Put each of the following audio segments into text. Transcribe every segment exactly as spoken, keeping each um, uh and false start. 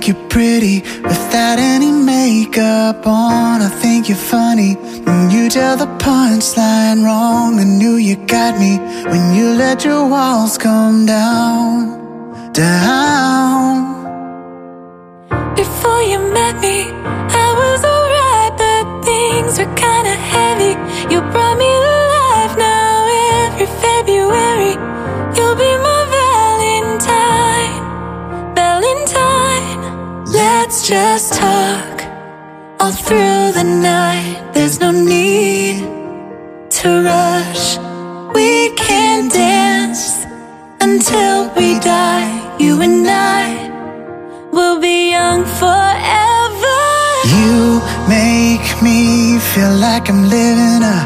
you're pretty without any makeup on. I think you're funny when you tell the punchline wrong. I knew you got me when you let your walls come down, down. Before you met me, I was alright, but things were kinda heavy. You brought me to life. Now every February you'll be my Valentine, Valentine. Let's just talk all through the night. There's no need to rush. We can dance until we die. You and I will be young forever. You make me feel like I'm living a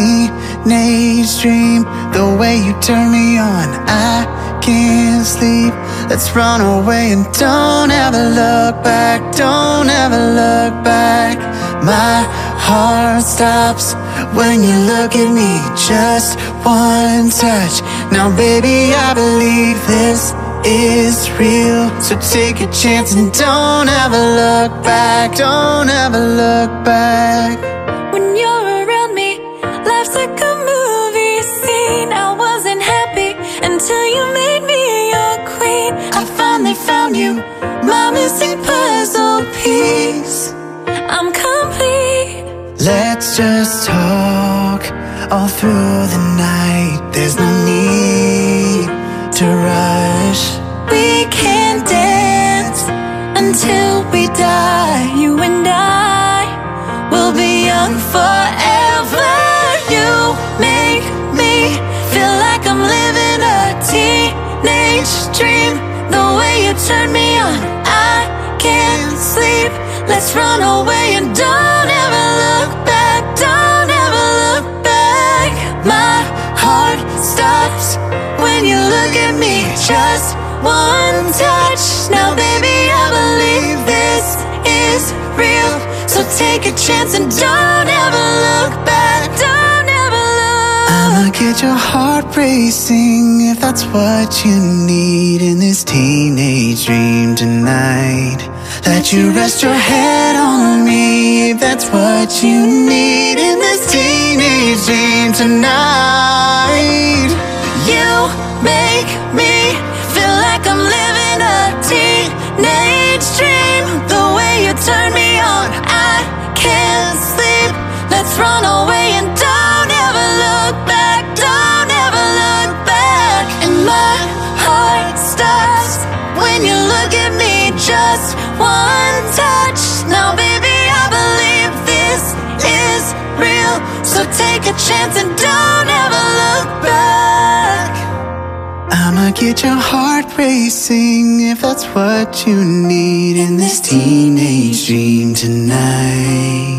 teenage dream. The way you turn me on, I can't sleep. Let's run away and don't ever look back. Don't ever look back. My heart stops when you look at me. Just one touch. Now baby, I believe this is real. So take a chance and don't ever look back. Don't ever look back. When you're around me, life's like a movie scene. I wasn't happy until you made me your queen. I finally found you, my missing puzzle piece. I'm complete. Let's just talk all through the night. There's no need to rush. We can dance until we die. You and I will be young forever. You make me feel like I'm living a teenage dream. The way you turn me on, I can't sleep. Let's run away and don't ever look back. Don't ever look back. My heart stops when you look at me. Just one touch. Now baby, I believe this is real. So take a chance and don't ever look back. Don't ever look. I'ma get your heart racing if that's what you need in this teenage dream tonight. Let you rest your head on me if that's what you need in this teenage dream tonight. You make me feel like I'm living a teenage dream. The way you turn me on, I can't sleep. Let's run away and don't ever look back. Don't ever look back. And my heart stops when you look at me. Just one touch. Now baby, I believe this is real. So take a chance and don't ever look back. I'ma get your heart racing if that's what you need in this teenage dream tonight.